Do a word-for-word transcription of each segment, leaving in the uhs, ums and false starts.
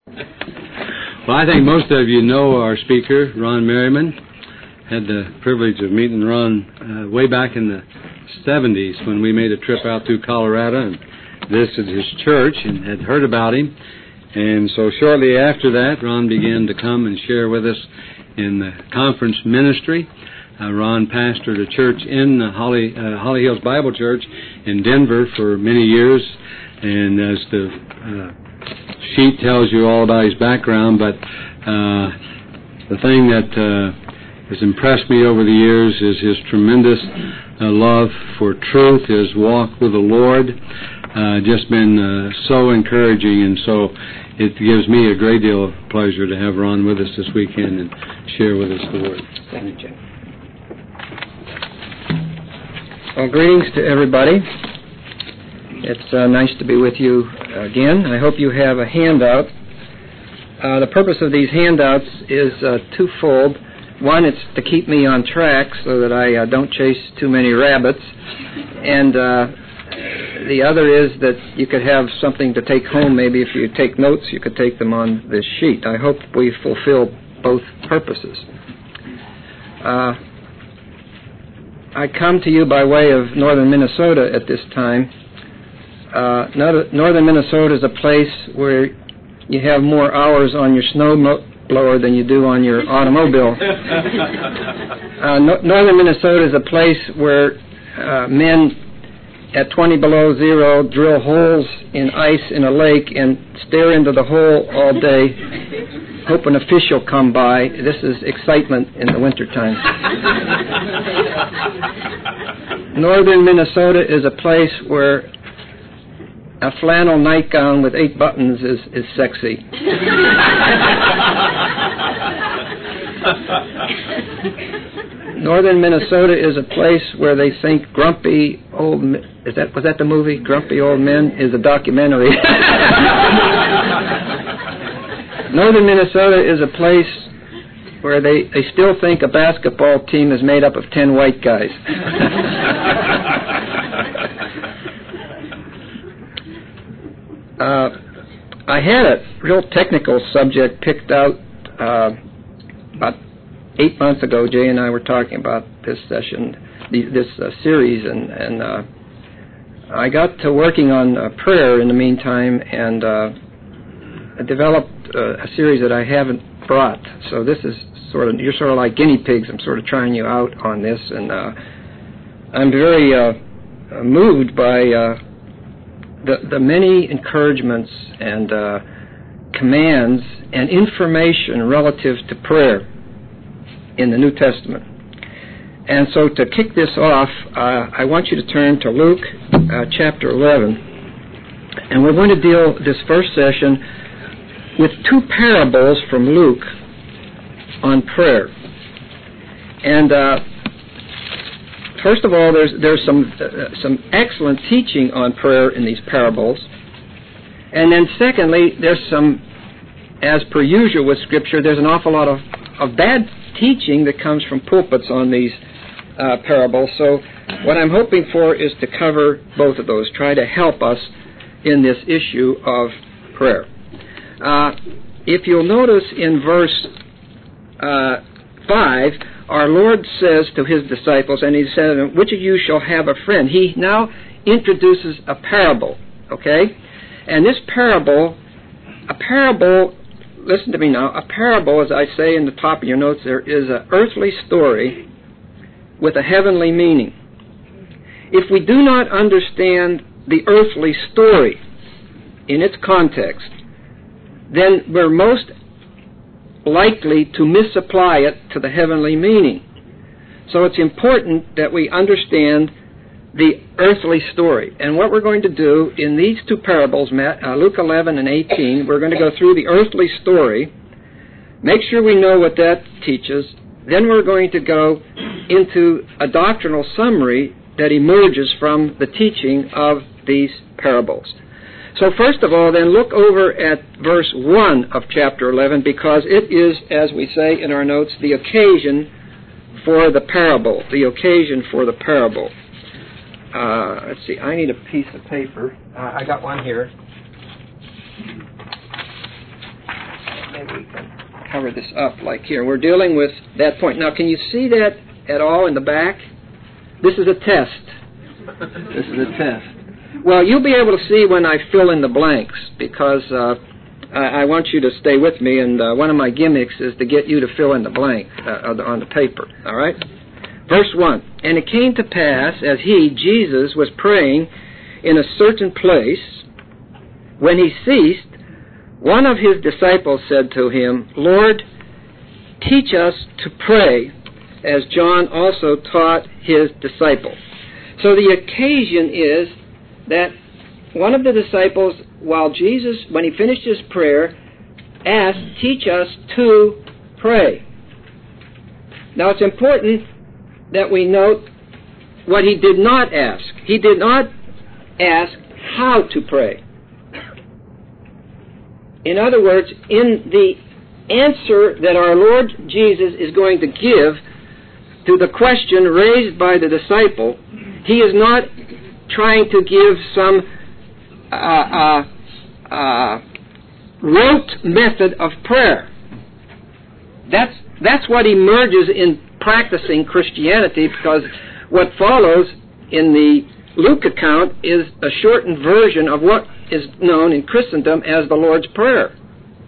Well, I think most of you know our speaker, Ron Merriman. Had the privilege of meeting Ron uh, way back in the seventies when we made a trip out to Colorado and visited his church and had heard about him. And so shortly after that, Ron began to come and share with us in the conference ministry. Uh, Ron pastored a church in uh, Holly, uh, Holly Hills Bible Church in Denver for many years. And as the uh, sheet tells you all about his background, but uh, the thing that uh, has impressed me over the years is his tremendous uh, love for truth, his walk with the Lord. Uh, just been uh, so encouraging, and so it gives me a great deal of pleasure to have Ron with us this weekend and share with us the Word. Thank you, Jim. Well, greetings to everybody. It's uh, nice to be with you again. I hope you have a handout. Uh, the purpose of these handouts is uh, twofold. One, it's to keep me on track so that I uh, don't chase too many rabbits. And uh, the other is that you could have something to take home. Maybe if you take notes, you could take them on this sheet. I hope we fulfill both purposes. Uh, I come to you by way of northern Minnesota at this time. Uh, northern Minnesota is a place where you have more hours on your snow mo- blower than you do on your automobile. uh, no- northern Minnesota is a place where uh, men at twenty below zero drill holes in ice in a lake and stare into the hole all day, hoping a fish will come by. This is excitement in the wintertime. Northern Minnesota is a place where a flannel nightgown with eight buttons is, is sexy. Northern Minnesota is a place where they think grumpy old men, is that was that the movie Grumpy Old Men is a documentary. Northern Minnesota is a place where they, they still think a basketball team is made up of ten white guys. Uh, I had a real technical subject picked out uh, about eight months ago. Jay and I were talking about this session, the, this uh, series, and, and uh, I got to working on uh, prayer in the meantime, and uh, I developed uh, a series that I haven't brought. So this is sort of, you're sort of like guinea pigs. I'm sort of trying you out on this, and uh, I'm very uh, moved by Uh, The, the many encouragements and uh, commands and information relative to prayer in the New Testament. And so to kick this off, uh, I want you to turn to Luke uh, chapter eleven. And we're going to deal this first session with two parables from Luke on prayer. And uh, first of all, there's there's some uh, some excellent teaching on prayer in these parables, and then secondly, there's some, as per usual with Scripture, there's an awful lot of, of bad teaching that comes from pulpits on these uh, parables. So what I'm hoping for is to cover both of those, try to help us in this issue of prayer. Uh, if you'll notice in verse uh, five. Our Lord says to His disciples, and He said, which of you shall have a friend? He now introduces a parable, okay? And this parable, a parable, listen to me now, a parable, as I say in the top of your notes there, is an earthly story with a heavenly meaning. If we do not understand the earthly story in its context, then we're most likely to misapply it to the heavenly meaning. So it's important that we understand the earthly story. And what we're going to do in these two parables, uh, Luke eleven and eighteen, we're going to go through the earthly story, make sure we know what that teaches, then we're going to go into a doctrinal summary that emerges from the teaching of these parables. So first of all, then, look over at verse one of chapter eleven, because it is, as we say in our notes, the occasion for the parable. The occasion for the parable. Uh, let's see, I need a piece of paper. Uh, I got one here. maybe we can cover this up like here. We're dealing with that point. Now, can you see that at all in the back? This is a test. This is a test. Well, you'll be able to see when I fill in the blanks, because uh, I, I want you to stay with me, and uh, one of my gimmicks is to get you to fill in the blank uh, on the paper, all right? Verse one, and it came to pass, as he, Jesus, was praying in a certain place, when he ceased, one of his disciples said to him, Lord, teach us to pray, as John also taught his disciples. So the occasion is that one of the disciples, while Jesus, when he finished his prayer, asked, teach us to pray. Now it's important that we note what he did not ask. He did not ask how to pray. In other words, in the answer that our Lord Jesus is going to give to the question raised by the disciple, he is not trying to give some uh, uh, uh, rote method of prayer. That's, that's what emerges in practicing Christianity, because what follows in the Luke account is a shortened version of what is known in Christendom as the Lord's Prayer.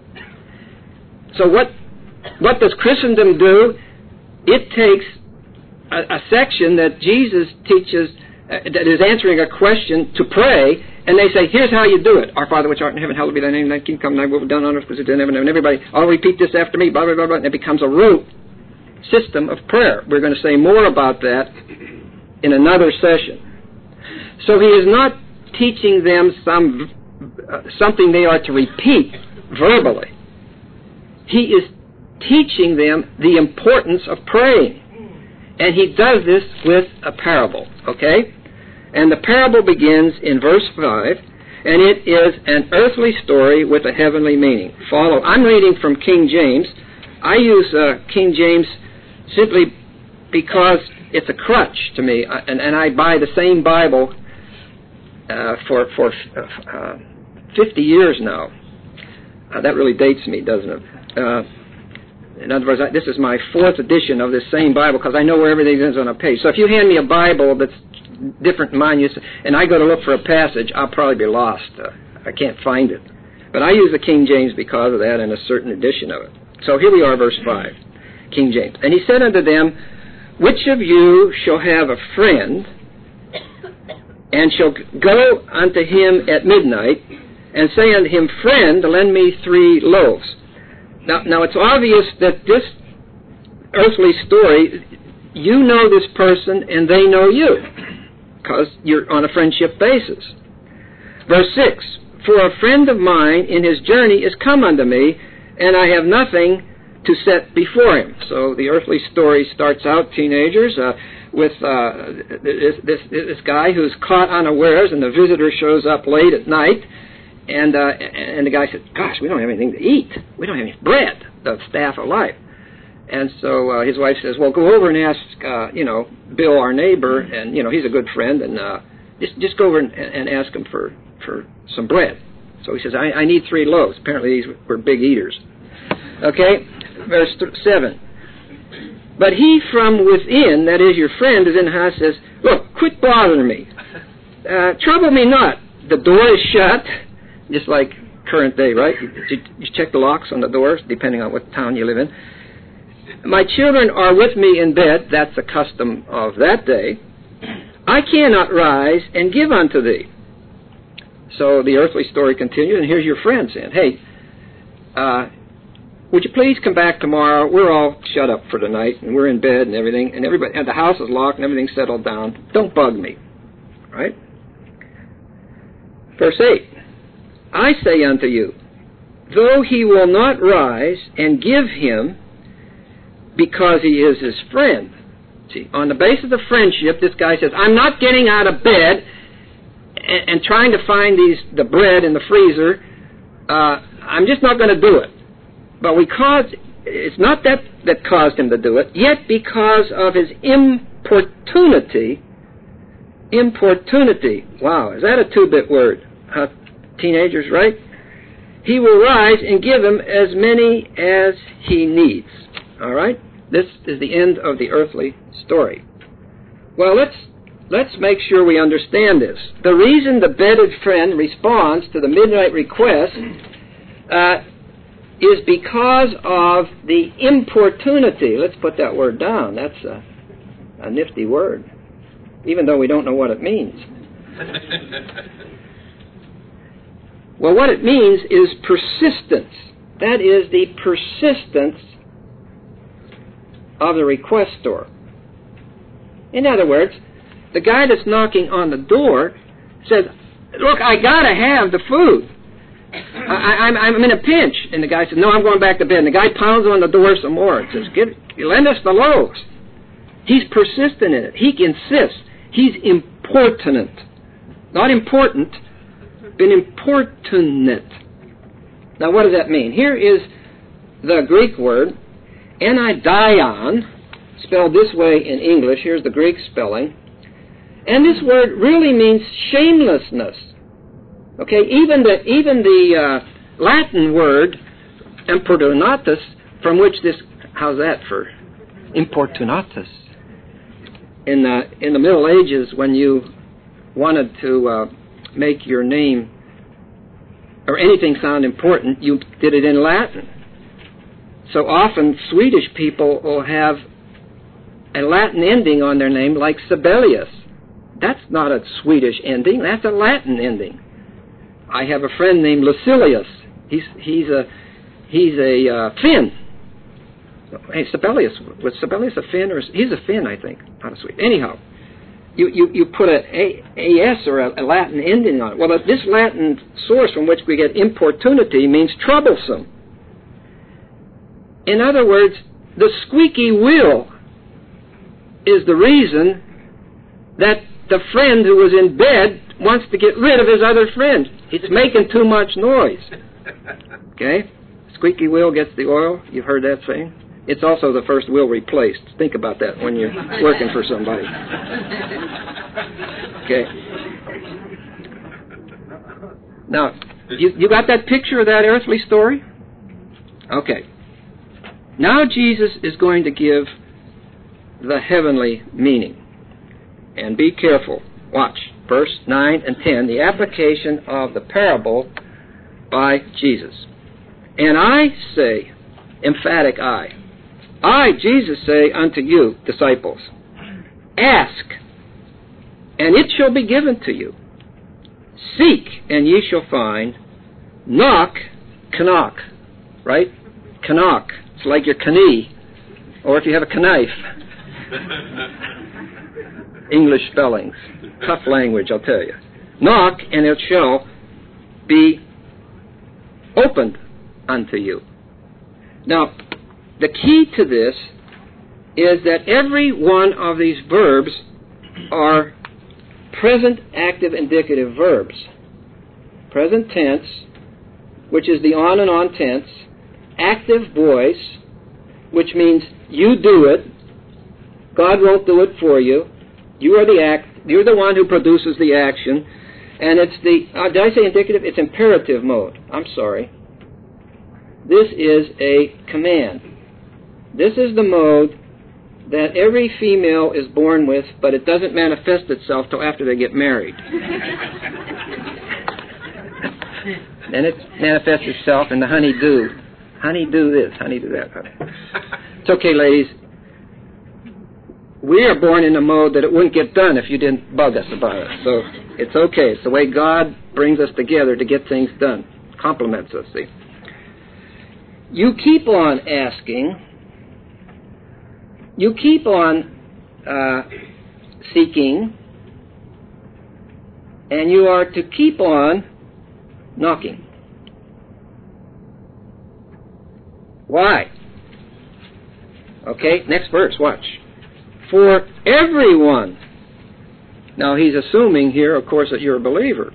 So what, what does Christendom do? It takes a, a section that Jesus teaches, uh, that is answering a question to pray, and they say, here's how you do it. Our Father which art in heaven, hallowed be thy name, thy kingdom come, thy will be done on earth as it is in heaven. And everybody, I'll repeat this after me, blah, blah, blah, blah, and it becomes a rote system of prayer. We're going to say more about that in another session. So he is not teaching them some uh, something they are to repeat verbally. He is teaching them the importance of praying. And he does this with a parable, okay? And the parable begins in verse five, and it is an earthly story with a heavenly meaning. Follow. I'm reading from King James. I use uh, King James simply because it's a crutch to me, and, and I buy the same Bible uh, for for uh, fifty years now. Uh, that really dates me, doesn't it? Uh, in other words, I, this is my fourth edition of this same Bible, because I know where everything is on a page. So if you hand me a Bible that's different than mine, and I go to look for a passage, I'll probably be lost. Uh, I can't find it. But I use the King James because of that and a certain edition of it. So here we are, verse five, King James. And he said unto them, which of you shall have a friend, and shall go unto him at midnight, and say unto him, friend, lend me three loaves. Now, now it's obvious that this earthly story, you know this person and they know you, because you're on a friendship basis. Verse six, for a friend of mine in his journey is come unto me, and I have nothing to set before him. So the earthly story starts out, teenagers, uh, with uh, this, this, this guy who's caught unawares, and the visitor shows up late at night, and uh, and the guy says, gosh, we don't have anything to eat. We don't have any bread, the staff of life. And so uh, his wife says, well, go over and ask, uh, you know, Bill, our neighbor, and, you know, he's a good friend, and uh, just just go over and, and ask him for, for some bread. So he says, I, I need three loaves. Apparently these were big eaters. Okay, verse th- seven. But he from within, that is your friend, is in the house, says, look, quit bothering me. Uh, trouble me not. The door is shut, just like current day, right? You, you check the locks on the doors, depending on what town you live in. My children are with me in bed. That's the custom of that day. I cannot rise and give unto thee. So the earthly story continues, and here's your friend saying, hey, uh, would you please come back tomorrow? We're all shut up for the night, and we're in bed and everything, and everybody, and the house is locked and everything's settled down. Don't bug me. Right? Verse eight. I say unto you, though he will not rise and give him, because he is his friend. See, on the basis of friendship, this guy says, I'm not getting out of bed and, and trying to find these the bread in the freezer. Uh, I'm just not going to do it. But because it's not that that caused him to do it, yet because of his importunity, importunity, wow, is that a two-bit word? Uh, teenagers, right? he will rise and give him as many as he needs. All right? This is the end of the earthly story. Well, let's let's make sure we understand this. The reason the bedded friend responds to the midnight request uh, is because of the importunity. Let's put that word down. That's a, a nifty word, even though we don't know what it means. Well, what it means is persistence. That is the persistence of the requestor. In other words, the guy that's knocking on the door says, look, I gotta have the food. I, I'm, I'm in a pinch. And the guy says, no, I'm going back to bed. And the guy pounds on the door some more and says, Get, lend us the loaves. He's persistent in it. He insists. He's importunate. Not important, but importunate. Now, what does that mean? Here is the Greek word, anaidion, spelled this way in English. Here's the Greek spelling. And this word really means shamelessness. Okay, even the even the uh, Latin word importunatus, from which this, how's that for importunatus? In the in the Middle Ages, when you wanted to uh, make your name or anything sound important, you did it in Latin. So often Swedish people will have a Latin ending on their name, like Sibelius. That's not a Swedish ending, that's a Latin ending. I have a friend named Lucilius. He's he's a he's a uh, Finn. Hey, Sibelius, was Sibelius a Finn, or he's a Finn, I think, not a Swede. Anyhow, you you, you put a, a S or a, a Latin ending on it. Well, this Latin source from which we get importunity means troublesome. In other words, the squeaky wheel is the reason that the friend who was in bed wants to get rid of his other friend. It's making too much noise. Okay? Squeaky wheel gets the oil. You've heard that saying? It's also the first wheel replaced. Think about that when you're working for somebody. Okay. Now, you, you got that picture of that earthly story? Okay. Now Jesus is going to give the heavenly meaning. And be careful. Watch. Verse nine and ten, the application of the parable by Jesus. And I say, emphatic I, I, Jesus, say unto you, disciples, ask, and it shall be given to you. Seek, and ye shall find. Knock, knock, right? Knock. It's like your knee, or if you have a knife. English spellings. Tough language, I'll tell you. Knock, and it shall be opened unto you. Now, the key to this is that every one of these verbs are present active indicative verbs. Present tense, which is the on and on tense. Active voice, which means you do it. God won't do it for you. You are the act. You're the one who produces the action. And it's the, uh, did I say indicative? It's imperative mode. I'm sorry. This is a command. This is the mode that every female is born with, but it doesn't manifest itself till after they get married. Then it manifests itself in the honey-do. Honey-do this, honey-do that. It's okay, ladies. We are born in a mode that it wouldn't get done if you didn't bug us about it. So it's okay. It's the way God brings us together to get things done. Compliments us, see. You keep on asking. You keep on uh, seeking. And you are to keep on knocking. Why? Okay, next verse, watch. For everyone. Now, he's assuming here, of course, that you're a believer.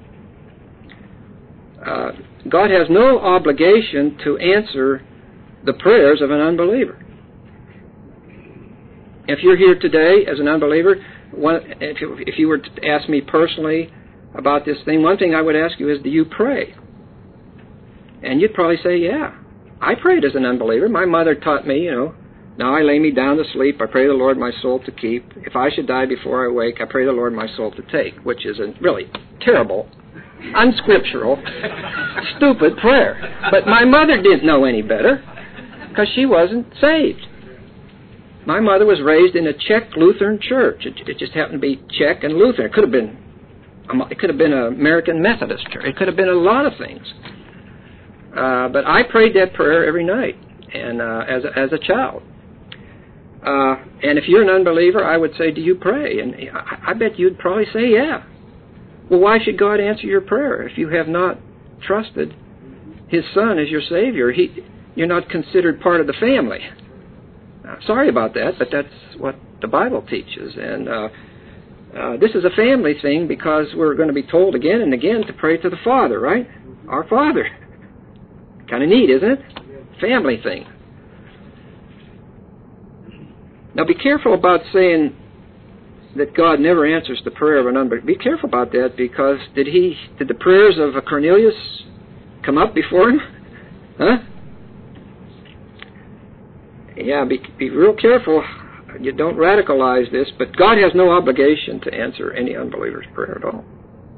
Uh, God has no obligation to answer the prayers of an unbeliever. If you're here today as an unbeliever, one, if, you, if you were to ask me personally about this thing, one thing I would ask you is, do you pray? And you'd probably say, yeah, I prayed as an unbeliever. My mother taught me, you know, now I lay me down to sleep. I pray the Lord my soul to keep. If I should die before I wake, I pray the Lord my soul to take, which is a really terrible, unscriptural, stupid prayer. But my mother didn't know any better because she wasn't saved. My mother was raised in a Czech Lutheran church. It, it just happened to be Czech and Lutheran. It could have been, it could have been an American Methodist church. It could have been a lot of things. Uh, but I prayed that prayer every night, and uh, as a, as a child. Uh, and if you're an unbeliever, I would say, do you pray? And I, I bet you'd probably say, yeah. Well, why should God answer your prayer if you have not trusted His Son as your Savior? He, you're not considered part of the family. Uh, sorry about that, but that's what the Bible teaches. And uh, uh, this is a family thing because we're going to be told again and again to pray to the Father, right? Our Father. Kind of neat, isn't it? Family thing. Now be careful about saying that God never answers the prayer of an unbeliever. Be careful about that, because did he did the prayers of Cornelius come up before him? Huh? Yeah, be, be real careful. You don't radicalize this, but God has no obligation to answer any unbeliever's prayer at all.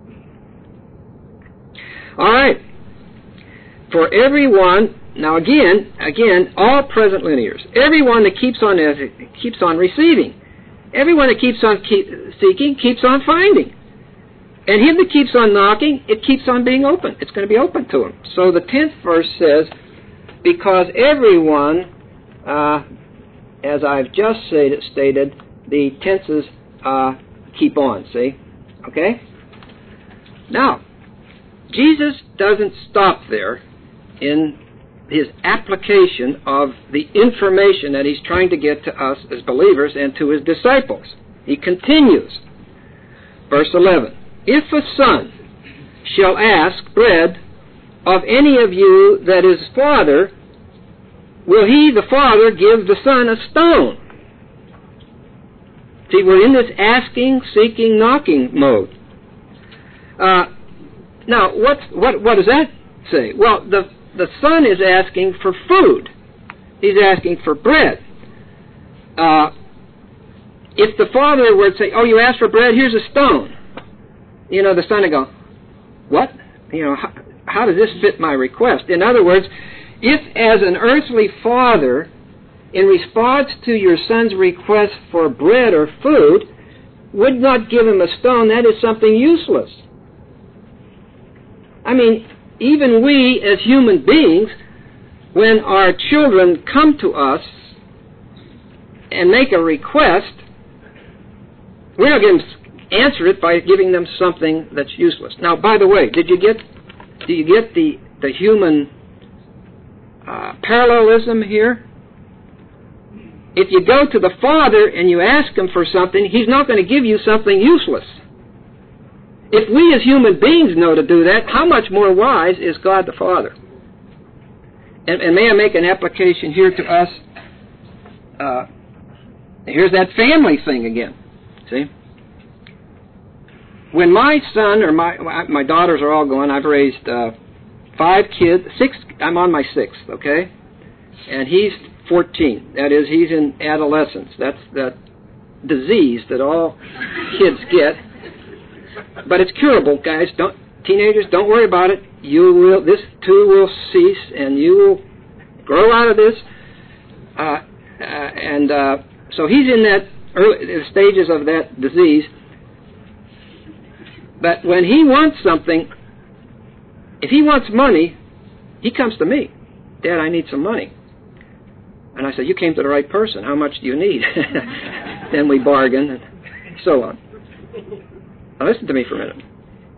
All right. For everyone, now again, again, all present linears. Everyone that keeps on keeps on receiving. Everyone that keeps on keep, seeking keeps on finding. And him that keeps on knocking, it keeps on being open. It's going to be open to him. So the tenth verse says, because everyone, uh, as I've just stated, stated the tenses uh, keep on, see? Okay? Now, Jesus doesn't stop there in his application of the information that he's trying to get to us as believers and to his disciples. He continues. Verse eleven, if a son shall ask bread of any of you that is father, will he, the father, give the son a stone? See, we're in this asking, seeking, knocking mode. Uh, now, what, what, what does that say? Well, the The son is asking for food. He's asking for bread. Uh, if the father were to say, oh, you asked for bread, here's a stone. You know, the son would go, what? You know, how, how does this fit my request? In other words, if as an earthly father, in response to your son's request for bread or food, would not give him a stone, that is something useless. I mean, even we as human beings, when our children come to us and make a request, we're not going to answer it by giving them something that's useless. Now, by the way, did you get do you get the the human uh, parallelism here? If you go to the Father and you ask him for something, he's not going to give you something useless. If we as human beings know to do that, how much more wise is God the Father? And, and may I make an application here to us? Uh, here's that family thing again. See? When my son or my my daughters are all gone, I've raised uh, five kids, six, I'm on my sixth, okay? And he's fourteen. That is, he's in adolescence. That's that disease that all kids get. But it's curable, guys. Don't teenagers, don't worry about it. You will. This too will cease, and you will grow out of this. Uh, uh, and uh, so he's in that early the stages of that disease. But when he wants something, if he wants money, he comes to me. Dad, I need some money. And I said, you came to the right person. How much do you need? Then we bargain, and so on. Now listen to me for a minute.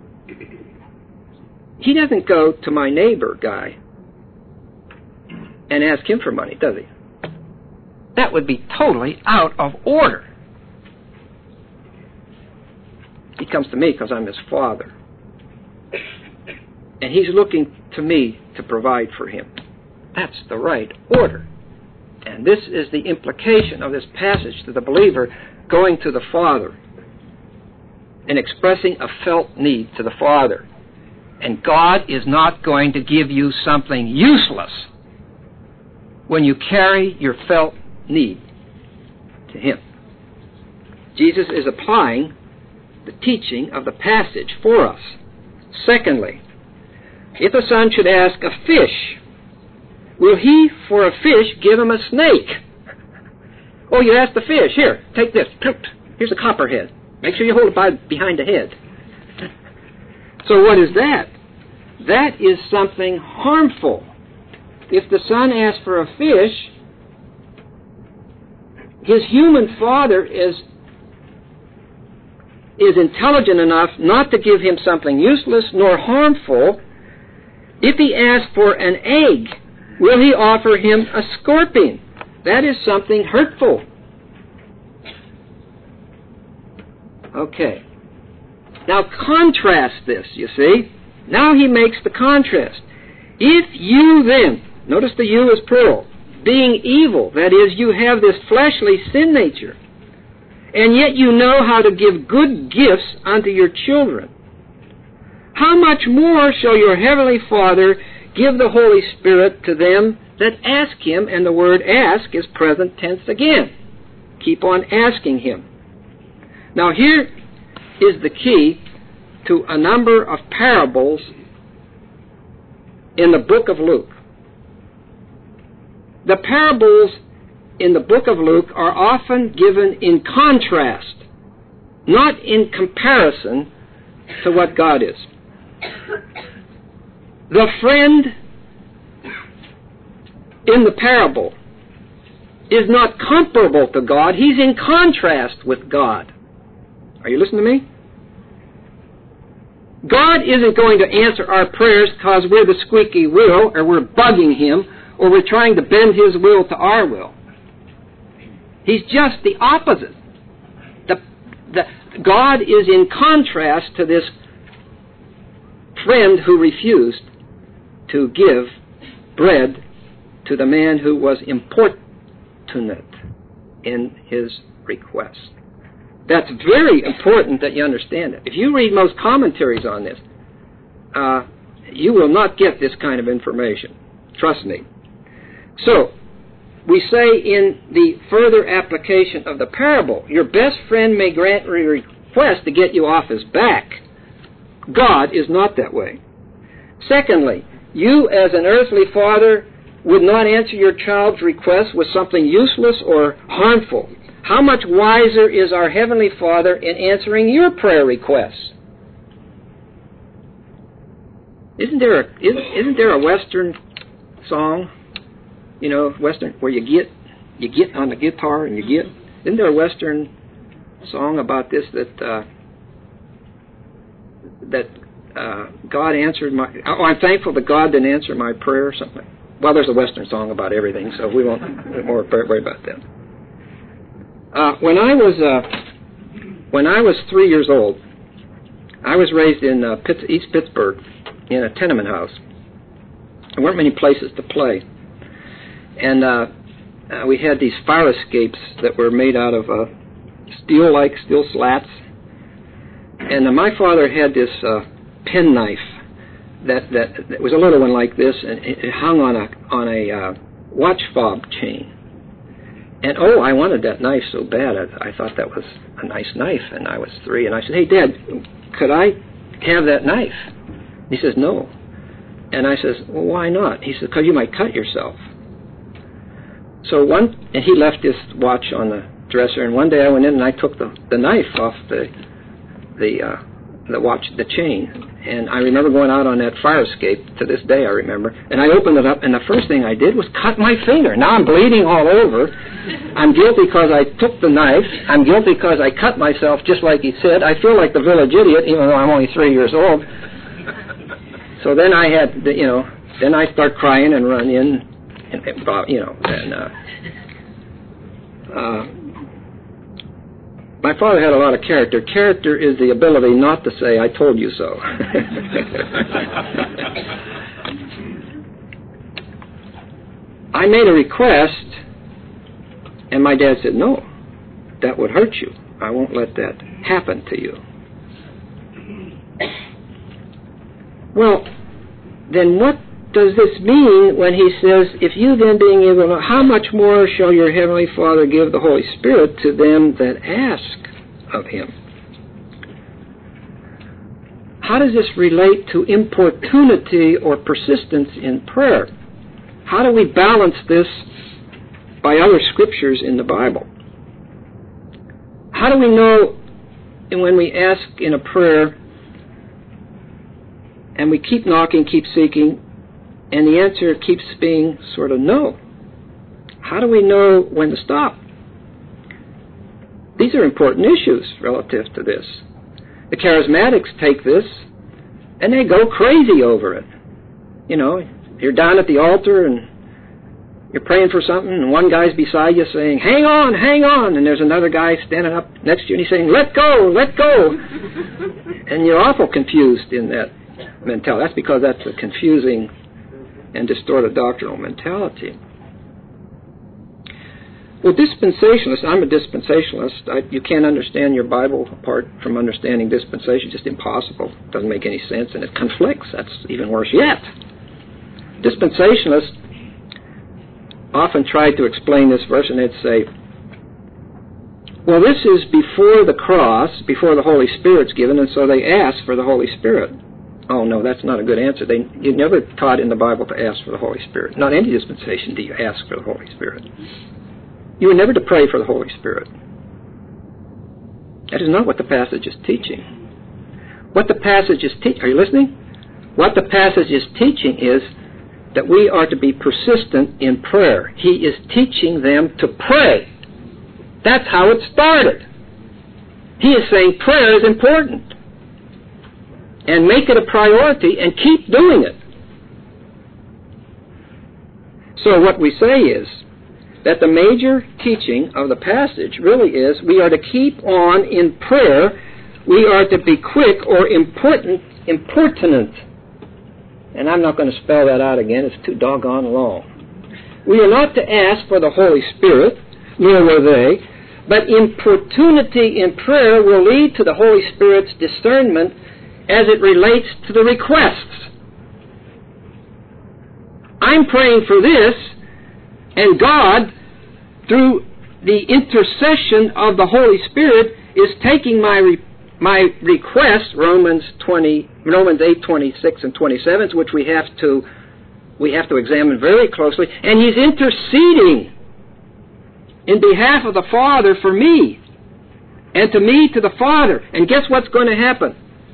He doesn't go to my neighbor guy and ask him for money, does he? That would be totally out of order. He comes to me because I'm his father. And he's looking to me to provide for him. That's the right order. And this is the implication of this passage to the believer going to the Father and expressing a felt need to the Father. And God is not going to give you something useless when you carry your felt need to Him. Jesus is applying the teaching of the passage for us. Secondly, if a son should ask a fish, will he for a fish give him a snake? Oh, you asked the fish, here, take this. Here's a copperhead. Make sure you hold it by, behind the head. So what is that? That is something harmful. If the son asks for a fish, his human father is, is intelligent enough not to give him something useless nor harmful. If he asks for an egg, will he offer him a scorpion? That is something hurtful. Okay. Now contrast this, you see. Now he makes the contrast. If you then, notice the you is plural, being evil, that is, you have this fleshly sin nature, and yet you know how to give good gifts unto your children, how much more shall your heavenly Father give the Holy Spirit to them that ask Him? And the word ask is present tense again. Keep on asking Him. Now here is the key to a number of parables in the book of Luke. The parables in the book of Luke are often given in contrast, not in comparison to what God is. The friend in the parable is not comparable to God. He's in contrast with God. Are you listening to me? God isn't going to answer our prayers because we're the squeaky wheel, or we're bugging Him, or we're trying to bend His will to our will. He's just the opposite. The, the, God is in contrast to this friend who refused to give bread to the man who was importunate in his request. That's very important that you understand it. If you read most commentaries on this, uh, you will not get this kind of information. Trust me. So, we say in the further application of the parable, your best friend may grant a request to get you off his back. God is not that way. Secondly, you as an earthly father would not answer your child's request with something useless or harmful. How much wiser is our Heavenly Father in answering your prayer requests? Isn't there a, isn't, isn't there a Western song, you know, Western, where you get you get on the guitar and you get, isn't there a Western song about this that uh, that uh, God answered my, oh, I'm thankful that God didn't answer my prayer or something. Well, there's a Western song about everything, so we won't worry about that. Uh, when I was uh, when I was three years old, I was raised in uh, Pitts, East Pittsburgh in a tenement house. There weren't many places to play, and uh, uh, we had these fire escapes that were made out of uh, steel-like steel slats. And uh, my father had this uh, penknife that, that that was a little one like this, and it, it hung on a on a uh, watch fob chain. And, oh, I wanted that knife so bad. I, I thought that was a nice knife, and I was three. And I said, hey, Dad, could I have that knife? He says, no. And I says, well, why not? He says, because you might cut yourself. So one, and he left his watch on the dresser, and one day I went in and I took the, the knife off the the uh, the watch, the chain. And I remember going out on that fire escape, to this day I remember, and I opened it up, and the first thing I did was cut my finger. Now I'm bleeding all over. I'm guilty because I took the knife. I'm guilty because I cut myself, just like he said. I feel like the village idiot, even though I'm only three years old. So then I had, the, you know, then I start crying and run in, and, you know, and uh, uh, my father had a lot of character. Character is the ability not to say, I told you so. I made a request, and my dad said, no, that would hurt you. I won't let that happen to you. Well, then what does this mean when he says, if you then being able to know, how much more shall your heavenly Father give the Holy Spirit to them that ask of him? How does this relate to importunity or persistence in prayer? How do we balance this by other scriptures in the Bible? How do we know when we ask in a prayer and we keep knocking, keep seeking, and the answer keeps being sort of no? How do we know when to stop? These are important issues relative to this. The charismatics take this and they go crazy over it. You know, you're down at the altar and you're praying for something, and one guy's beside you saying, hang on, hang on, and there's another guy standing up next to you and he's saying, let go, let go. And you're awful confused in that mentality. That's because that's a confusing and distorted doctrinal mentality. Well, dispensationalists, I'm a dispensationalist. I, you can't understand your Bible apart from understanding dispensation. It's just impossible. It doesn't make any sense, and it conflicts. That's even worse yet. Dispensationalists often try to explain this verse, and they'd say, well, this is before the cross, before the Holy Spirit's given, and so they ask for the Holy Spirit. Oh, no, that's not a good answer. They, you never taught in the Bible to ask for the Holy Spirit. Not any dispensation do you ask for the Holy Spirit. You were never to pray for the Holy Spirit. That is not what the passage is teaching. What the passage is teaching, are you listening? What the passage is teaching is that we are to be persistent in prayer. He is teaching them to pray. That's how it started. He is saying prayer is important. And make it a priority and keep doing it. So what we say is that the major teaching of the passage really is we are to keep on in prayer. We are to be quick or important, importunate. And I'm not going to spell that out again. It's too doggone long. We are not to ask for the Holy Spirit, nor were they, but importunity in prayer will lead to the Holy Spirit's discernment as it relates to the requests. I'm praying for this, and God, through the intercession of the Holy Spirit, is taking my re- my request, Romans twenty, Romans eight twenty-six and twenty-seven, which we have to we have to examine very closely, and He's interceding in behalf of the Father for me, and to me to the Father. And guess what's going to happen?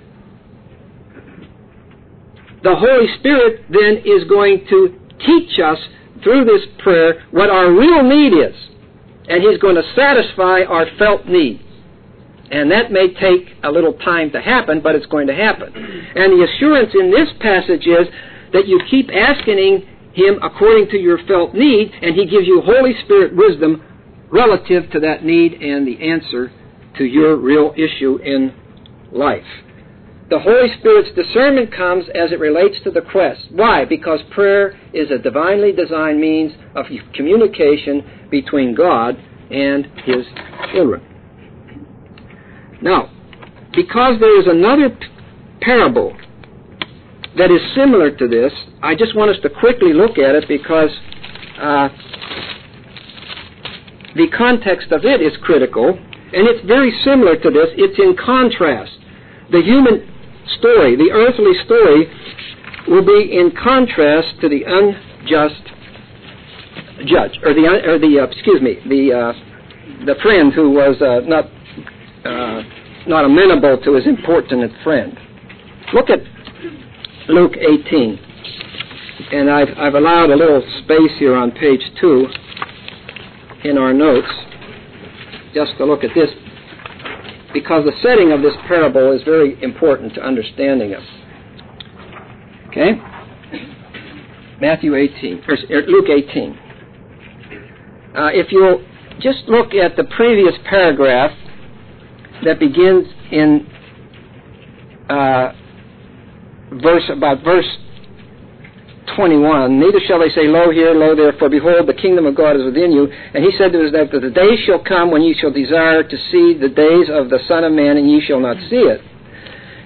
The Holy Spirit then is going to teach us through this prayer what our real need is. And He's going to satisfy our felt need. And that may take a little time to happen, but it's going to happen. And the assurance in this passage is that you keep asking Him according to your felt need, and He gives you Holy Spirit wisdom relative to that need and the answer to your real issue in life. The Holy Spirit's discernment comes as it relates to the quest. Why? Because prayer is a divinely designed means of communication between God and His children. Now, because there is another p- parable that is similar to this, I just want us to quickly look at it because uh, the context of it is critical, and it's very similar to this. It's in contrast. The human story, the earthly story, will be in contrast to the unjust judge, or the or the uh, excuse me, the uh, the friend who was uh, not uh, not amenable to his importunate friend. Look at Luke eighteen, and I've I've allowed a little space here on page two in our notes just to look at this, because the setting of this parable is very important to understanding it. Okay? Matthew eighteen, or Luke eighteen. Uh, if you'll just look at the previous paragraph that begins in uh, verse about verse twenty-one, neither shall they say, Lo here, lo there, for behold, the kingdom of God is within you. And He said to us that the days shall come when ye shall desire to see the days of the Son of Man, and ye shall not see it.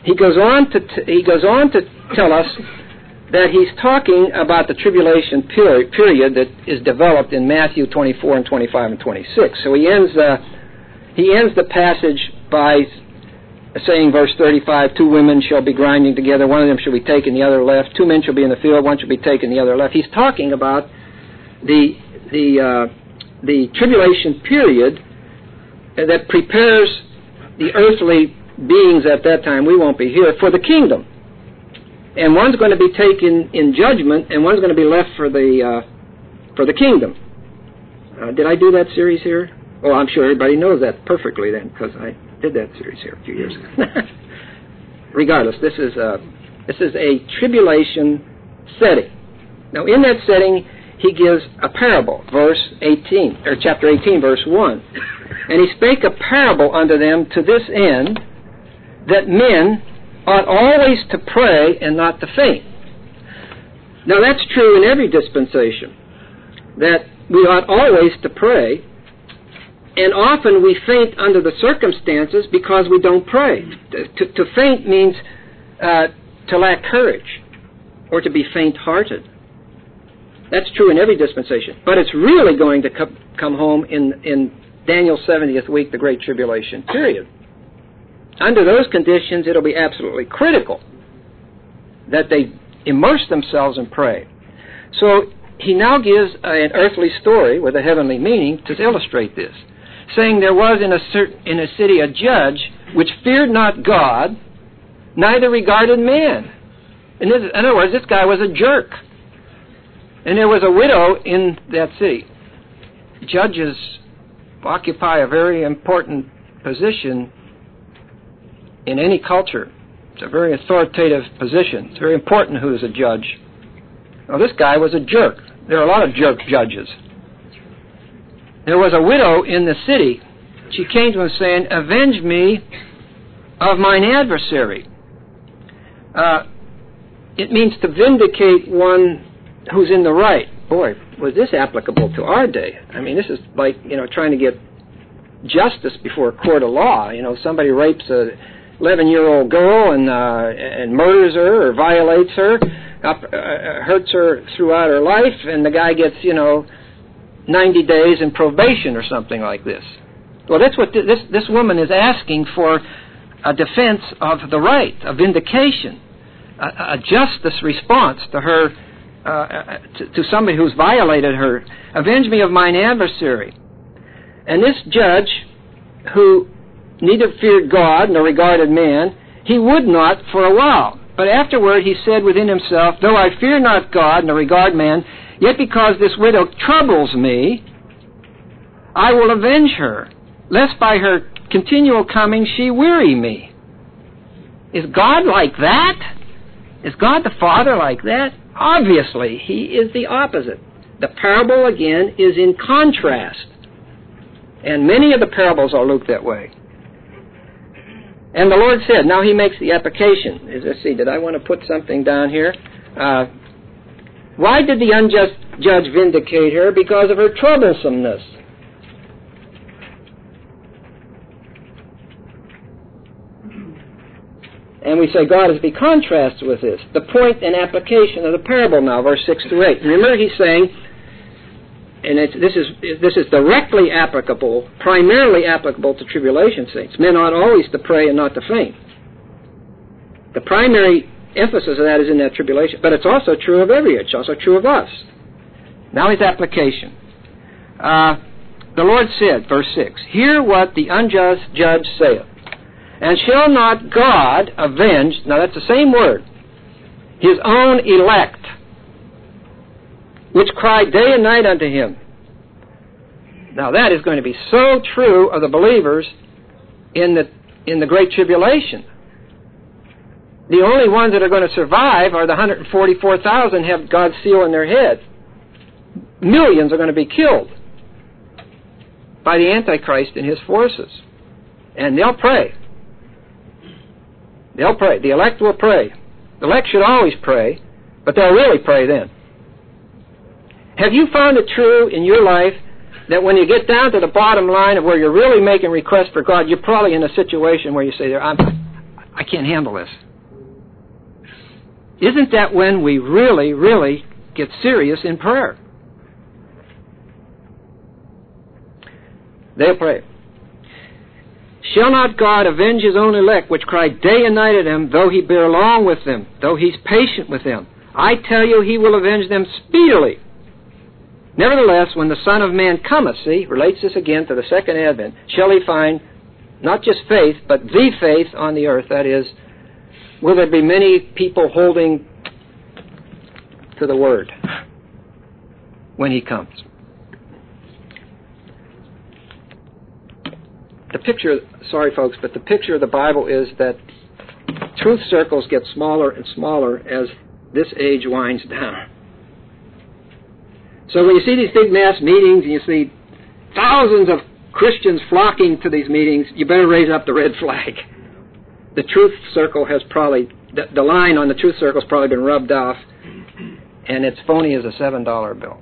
he goes on to t- he goes on to tell us that he's talking about the tribulation period, period that is developed in Matthew twenty-four and twenty-five and twenty-six. So he ends uh, he ends the passage by saying, verse thirty-five, two women shall be grinding together, one of them shall be taken, the other left. Two men shall be in the field, one shall be taken, the other left. He's talking about the the uh, the tribulation period that prepares the earthly beings at that time, we won't be here, for the kingdom. And one's going to be taken in judgment, and one's going to be left for the uh, for the kingdom. Uh, did I do that series here? Oh, I'm sure everybody knows that perfectly then, because I did that series here a few years ago. Regardless, this is a, this is a tribulation setting. Now, in that setting, he gives a parable, verse eighteen, or chapter eighteen, verse one. And he spake a parable unto them to this end, that men ought always to pray and not to faint. Now, that's true in every dispensation, that we ought always to pray, and often we faint under the circumstances because we don't pray. To, to faint means uh, to lack courage or to be faint-hearted. That's true in every dispensation. But it's really going to co- come home in, in Daniel's seventieth week, the Great Tribulation period. Under those conditions, it'll be absolutely critical that they immerse themselves and pray. So he now gives an earthly story with a heavenly meaning to illustrate this, saying there was in a certain, in a city a judge which feared not God, neither regarded man. In, this, in other words, this guy was a jerk. And there was a widow in that city. Judges occupy a very important position in any culture. It's a very authoritative position. It's very important who is a judge. Now, this guy was a jerk. There are a lot of jerk judges. There was a widow in the city. She came to him saying, avenge me of mine adversary. Uh, it means to vindicate one who's in the right. Boy, was this applicable to our day. I mean, this is like, you know, trying to get justice before a court of law. You know, somebody rapes a eleven-year-old girl and uh, and murders her or violates her, up, uh, hurts her throughout her life, and the guy gets, you know, ninety days in probation or something like this. Well, that's what th- this this woman is asking for, a defense of the right, a vindication, a, a justice response to her, uh, to, to somebody who's violated her. Avenge me of mine adversary. And this judge, who neither feared God nor regarded man, he would not for a while. But afterward he said within himself, though I fear not God nor regard man, yet because this widow troubles me, I will avenge her, lest by her continual coming she weary me. Is God like that? Is God the Father like that? Obviously, he is the opposite. The parable, again, is in contrast. And many of the parables are looked that way. And the Lord said, now he makes the application. Let's see, did I want to put something down here? Uh, why did the unjust judge vindicate her? Because of her troublesomeness. And we say God is the contrast with this. The point and application of the parable now, verse six to eight. Remember, he's saying, and it's, this is this is directly applicable, primarily applicable to tribulation saints. Men ought always to pray and not to faint. The primary emphasis of that is in that tribulation, but it's also true of every age. It's also true of us. Now his application. Uh, the Lord said, verse six, hear what the unjust judge saith. And shall not God avenge, now that's the same word, his own elect, which cry day and night unto him. Now that is going to be so true of the believers in the in the Great Tribulation. The only ones that are going to survive are the one hundred forty-four thousand have God's seal in their head. Millions are going to be killed by the Antichrist and his forces. And they'll pray. They'll pray. The elect will pray. The elect should always pray, but they'll really pray then. Have you found it true in your life that when you get down to the bottom line of where you're really making requests for God, you're probably in a situation where you say, I'm, I can't handle this. Isn't that when we really, really get serious in prayer? They'll pray. Shall not God avenge his own elect, which cry day and night at him, though he bear long with them, though he's patient with them? I tell you, he will avenge them speedily. Nevertheless, when the Son of Man cometh, see, relates this again to the second advent, shall he find not just faith, but the faith on the earth? That is, will there be many people holding to the Word when he comes? The picture, sorry folks, but the picture of the Bible is that truth circles get smaller and smaller as this age winds down. So when you see these big mass meetings and you see thousands of Christians flocking to these meetings, you better raise up the red flag. The truth circle has probably, the, the line on the truth circle has probably been rubbed off, and it's phony as a seven dollar bill.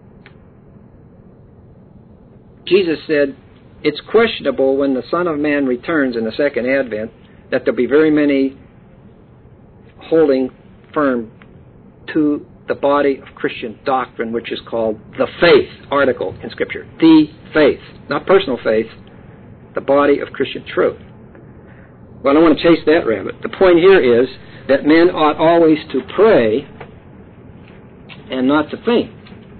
Jesus said, it's questionable when the Son of Man returns in the second advent that there'll be very many holding firm to the body of Christian doctrine, which is called the faith article in Scripture. The faith. Not personal faith, the body of Christian truth. Well, I don't want to chase that rabbit. The point here is that men ought always to pray and not to faint.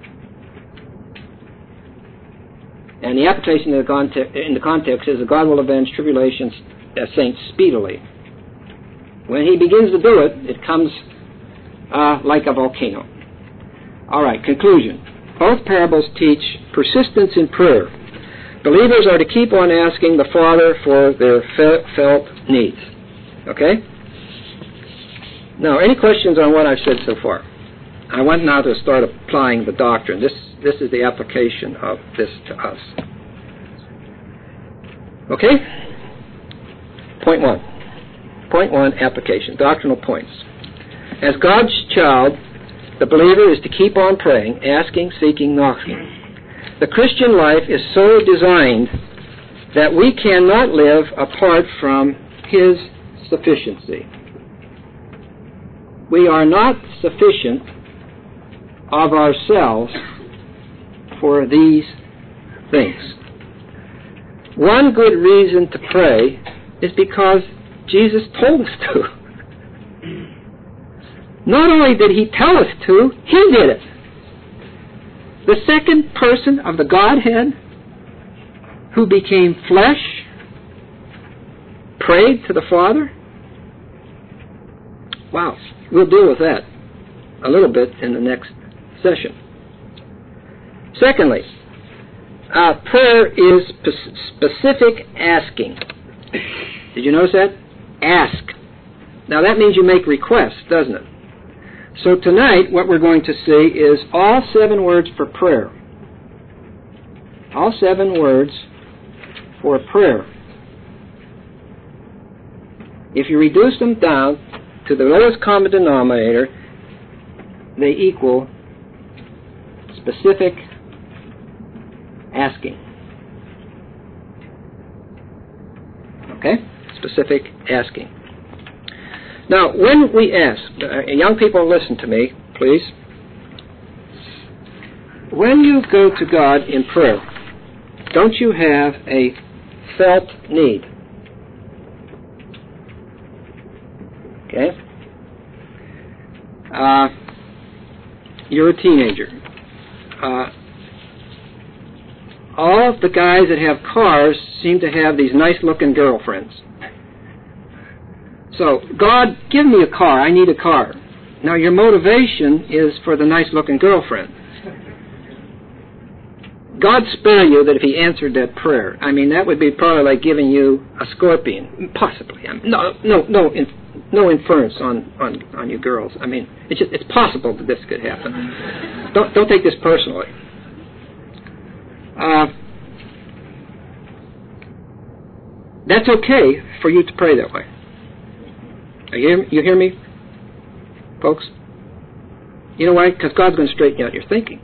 And the application in the, context, in the context is that God will avenge tribulations as saints speedily. When he begins to do it, it comes uh, like a volcano. All right, conclusion. Both parables teach persistence in prayer. Believers are to keep on asking the Father for their felt needs. Okay? Now, any questions on what I've said so far? I want now to start applying the doctrine. This this is the application of this to us. Okay? Point one. Point one, application. Doctrinal points. As God's child, the believer is to keep on praying, asking, seeking, knocking. The Christian life is so designed that we cannot live apart from His sufficiency. We are not sufficient of ourselves for these things. One good reason to pray is because Jesus told us to. Not only did He tell us to, He did it. The second person of the Godhead who became flesh prayed to the Father. Wow, we'll deal with that a little bit in the next session. Secondly, uh, prayer is spe- specific asking. Did you notice that? Ask. Now that means you make requests, doesn't it? So tonight what we're going to see is all seven words for prayer. All seven words for prayer. If you reduce them down to the lowest common denominator, they equal specific asking. Okay? Specific asking. Now, when we ask, uh, young people listen to me, please. When you go to God in prayer, don't you have a felt need? Okay? Uh, you're a teenager. Uh, all of the guys that have cars seem to have these nice-looking girlfriends. So, God, give me a car. I need a car. Now, your motivation is for the nice-looking girlfriend. God spare you that if He answered that prayer. I mean, that would be probably like giving you a scorpion. Possibly. I mean, no, no, no, in, no inference on, on, on you girls. I mean, it's just, it's possible that this could happen. Don't don't take this personally. Uh, that's okay for you to pray that way. You hear, you hear me, folks? You know why? Because God's going to straighten out your thinking.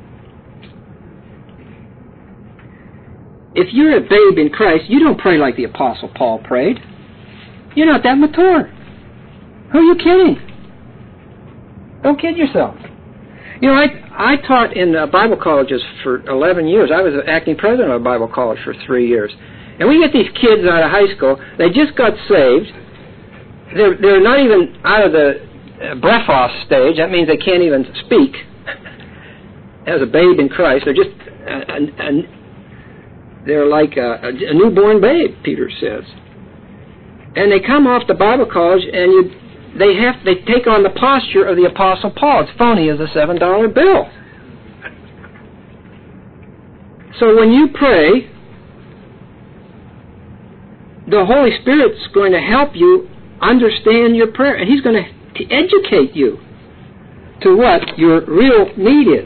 If you're a babe in Christ, you don't pray like the Apostle Paul prayed. You're not that mature. Who are you kidding? Don't kid yourself. You know, I I taught in uh, Bible colleges for eleven years. I was acting president of a Bible college for three years. And we get these kids out of high school. They just got saved. They're, they're not even out of the uh, brephos stage. That means they can't even speak as a babe in Christ. They're just, uh, an, an, they're like a, a newborn babe, Peter says. And they come off the Bible college, and you, they have they take on the posture of the Apostle Paul. It's phony as a seven dollar bill. So when you pray, the Holy Spirit's going to help you understand your prayer, and He's going to educate you to what your real need is.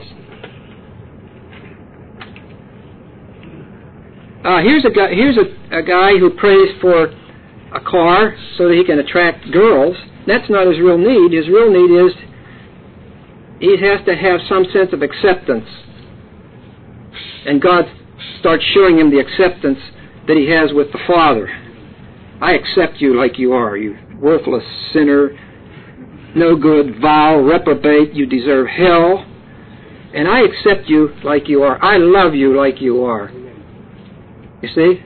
Uh, here's a guy. Here's a, a guy who prays for a car so that he can attract girls. That's not his real need. His real need is he has to have some sense of acceptance, and God starts showing him the acceptance that He has with the Father. I accept you like you are, you worthless sinner, no good, vile, reprobate, you deserve hell, and I accept you like you are. I love you like you are. You see?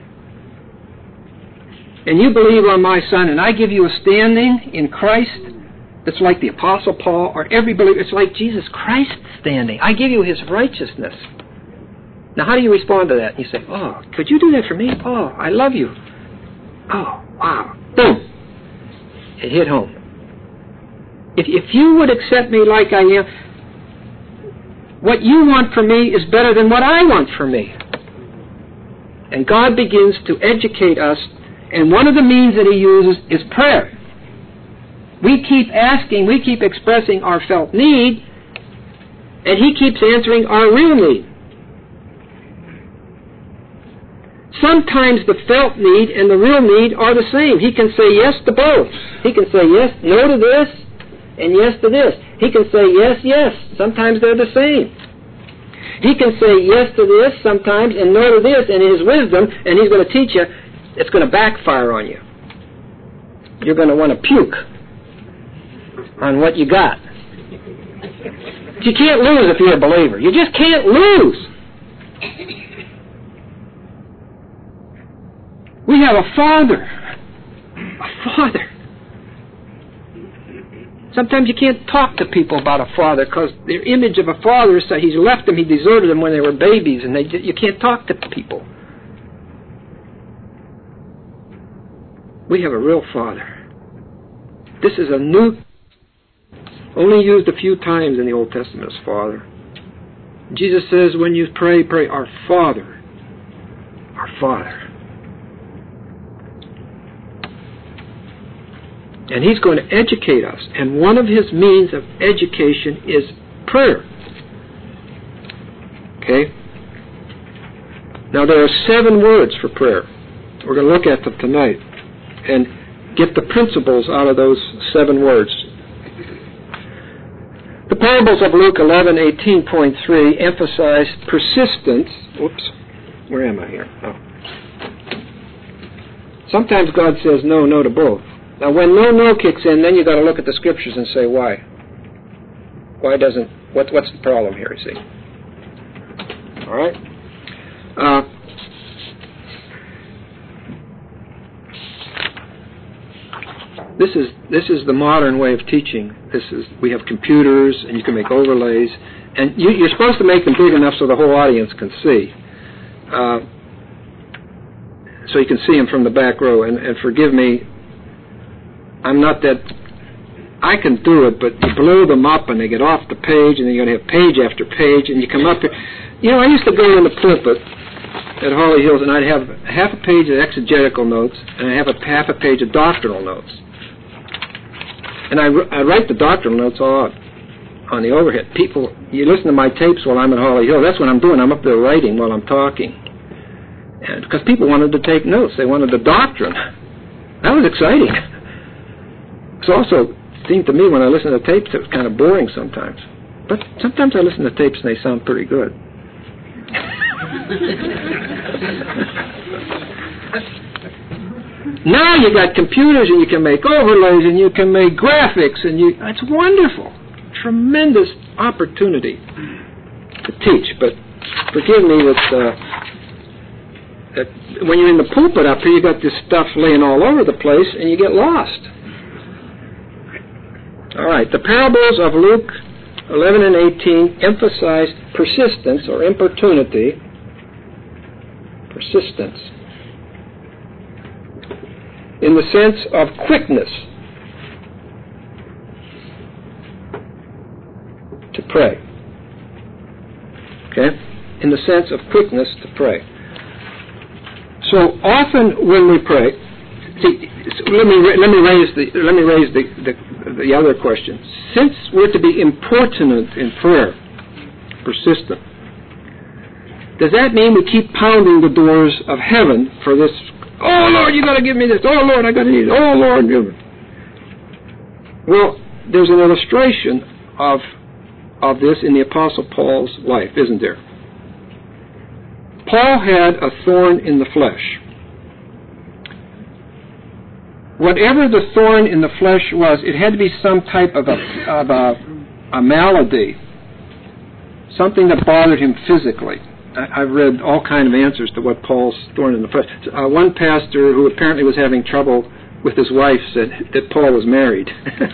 And you believe on my Son, and I give you a standing in Christ that's like the Apostle Paul or every believer. It's like Jesus Christ's standing. I give you His righteousness. Now, how do you respond to that? You say, oh, could you do that for me? Oh, I love you. Oh, wow. Boom. It hit home. If, if you would accept me like I am, what you want for me is better than what I want for me. And God begins to educate us, and one of the means that He uses is prayer. We keep asking, we keep expressing our felt need, and He keeps answering our real need. Sometimes the felt need and the real need are the same. He can say yes to both. He can say yes, no to this, and yes to this. He can say yes, yes. Sometimes they're the same. He can say yes to this sometimes and no to this, and in His wisdom, and He's going to teach you, it's going to backfire on you. You're going to want to puke on what you got. You can't lose if you're a believer. You just can't lose. We have a Father. A Father. Sometimes you can't talk to people about a father because their image of a father is that he's left them, he deserted them when they were babies, and they, you can't talk to people. We have a real Father. This is a new, only used a few times in the Old Testament as Father. Jesus says, when you pray, pray, our Father. Our Father. And He's going to educate us. And one of His means of education is prayer. Okay? Now there are seven words for prayer. We're going to look at them tonight and get the principles out of those seven words. The parables of Luke eleven eighteen point three emphasize persistence. Whoops. Where am I here? Oh. Sometimes God says no, no to both. Now, when no, no kicks in, then you've got to look at the Scriptures and say, why? Why doesn't, what, what's the problem here, you see? All right? Uh, this is this is the modern way of teaching. This is, we have computers, and you can make overlays, and you, you're supposed to make them big enough so the whole audience can see. Uh, so you can see them from the back row, and, and forgive me, I'm not that, I can do it, but you blow them up and they get off the page, and then you're going to have page after page, and you come up here. You know, I used to go in the pulpit at Holly Hills, and I'd have half a page of exegetical notes, and I'd have a half a page of doctrinal notes. And I, I write the doctrinal notes all out on the overhead. People, you listen to my tapes while I'm at Holly Hill, that's what I'm doing. I'm up there writing while I'm talking. And because people wanted to take notes. They wanted the doctrine. That was exciting. It also seemed to me when I listen to tapes it was kind of boring sometimes. But sometimes I listen to tapes and they sound pretty good. Now you got computers and you can make overlays and you can make graphics and you it's wonderful. tremendous opportunity to teach, but forgive me that, uh, that when you're in the pulpit up here, you got this stuff laying all over the place, and you get lost. All right, the parables of Luke eleven and eighteen emphasize persistence or importunity. Persistence. In the sense of quickness to pray. Okay? In the sense of quickness to pray. So often when we pray, see, let me let me raise the let me raise the, the the other question. Since we're to be importunate in prayer, persistent, does that mean we keep pounding the doors of heaven for this? Oh Lord, you got to give me this. Oh Lord, I got to need it. Oh Lord, give it. Well, there's an illustration of of this in the Apostle Paul's life, isn't there? Paul had a thorn in the flesh. Whatever the thorn in the flesh was, it had to be some type of a, of a, a malady, something that bothered him physically. I, I've read all kinds of answers to what Paul's thorn in the flesh. Uh, one pastor who apparently was having trouble with his wife said that Paul was married.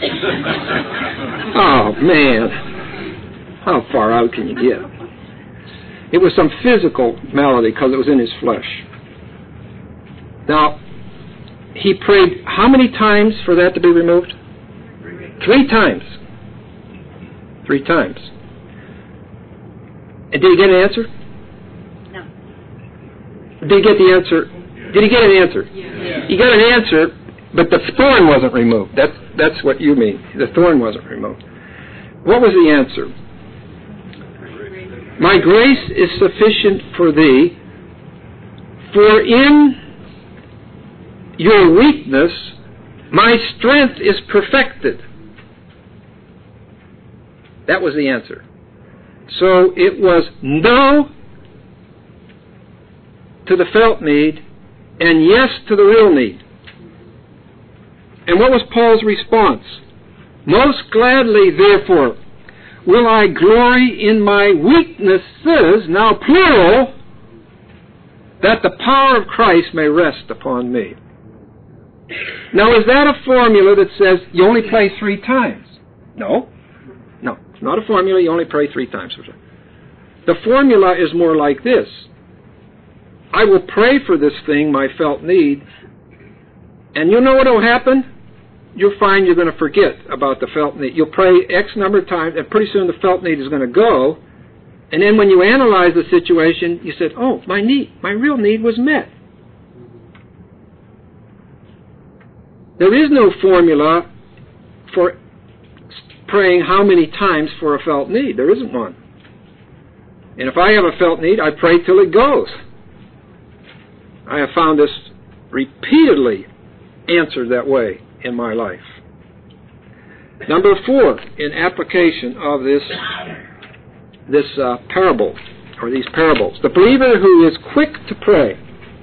Oh, man. How far out can you get? It was some physical malady because it was in his flesh. Now, he prayed how many times for that to be removed? Three times. Three times. And did he get an answer? No. Did he get the answer? Did he get an answer? Yeah. He got an answer, but the thorn wasn't removed. That's, that's what you mean. The thorn wasn't removed. What was the answer? My grace is sufficient for thee, for in your weakness my strength is perfected. That was the answer. So it was no to the felt need and yes to the real need. And what was Paul's response? Most gladly, therefore, will I glory in my weaknesses, now plural, that the power of Christ may rest upon me. Now, is that a formula that says you only pray three times? No. No, it's not a formula you only pray three times. The formula is more like this. I will pray for this thing, my felt need, and you know what will happen? You'll find you're going to forget about the felt need. You'll pray X number of times, and pretty soon the felt need is going to go. And then when you analyze the situation, you said, oh, my need, my real need was met. There is no formula for praying how many times for a felt need. There isn't one. And if I have a felt need, I pray till it goes. I have found this repeatedly answered that way in my life. Number four, in application of this this uh, parable, or these parables, the believer who is quick to pray,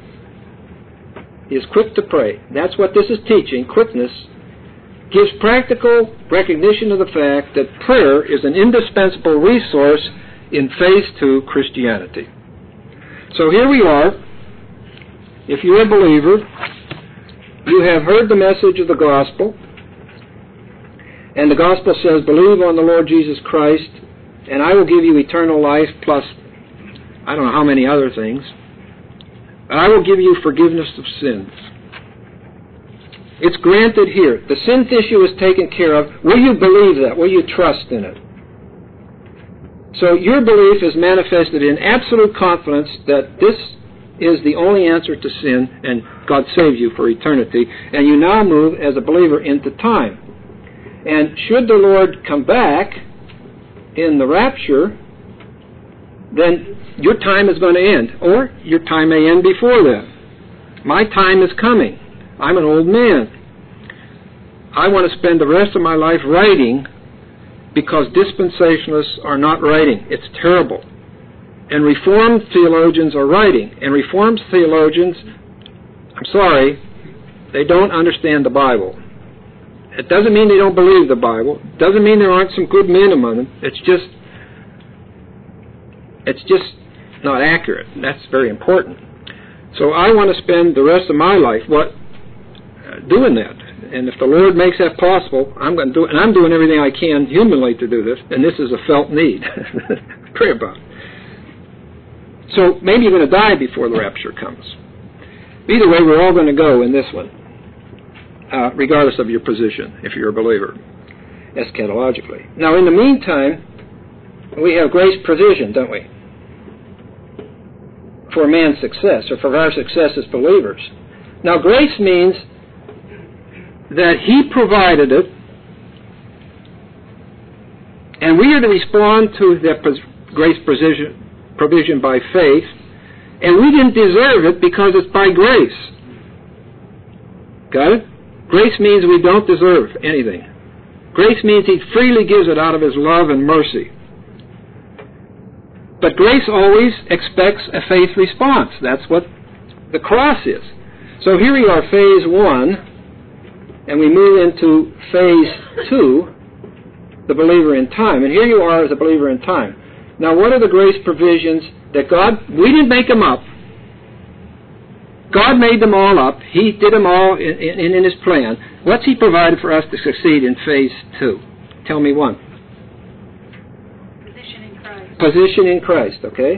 is quick to pray. That's what this is teaching, quickness, gives practical recognition of the fact that prayer is an indispensable resource in phase two Christianity. So here we are. If you're a believer, you have heard the message of the gospel, and the gospel says, believe on the Lord Jesus Christ, and I will give you eternal life, plus I don't know how many other things, and I will give you forgiveness of sins. It's granted here. The sin issue is taken care of. Will you believe that? Will you trust in it? So your belief is manifested in absolute confidence that this is the only answer to sin, and God saves you for eternity, and you now move as a believer into time. And should the Lord come back in the rapture, then your time is going to end, or your time may end before that. My time is coming. I'm an old man. I want to spend the rest of my life writing, because dispensationalists are not writing. It's terrible. And Reformed theologians are writing. And Reformed theologians, I'm sorry, they don't understand the Bible. It doesn't mean they don't believe the Bible. It doesn't mean there aren't some good men among them. It's just, it's just not accurate. And that's very important. So I want to spend the rest of my life what uh, doing that. And if the Lord makes that possible, I'm going to do it. And I'm doing everything I can humanly to do this. And this is a felt need. Pray about it. So maybe you're going to die before the rapture comes. Either way, we're all going to go in this one, uh, regardless of your position, if you're a believer, eschatologically. Now, in the meantime, we have grace provision, don't we? For man's success, or for our success as believers. Now, grace means that He provided it, and we are to respond to that grace provision, provision by faith, and we didn't deserve it because it's by grace. Got it? Grace means we don't deserve anything. Grace means He freely gives it out of His love and mercy. But grace always expects a faith response. That's what the cross is. So here we are, phase one, and we move into phase two, the believer in time. And here you are as a believer in time. Now, what are the grace provisions that God, we didn't make them up. God made them all up. He did them all in, in, in His plan. What's He provided for us to succeed in phase two? Tell me one. Position in Christ. Position in Christ, okay?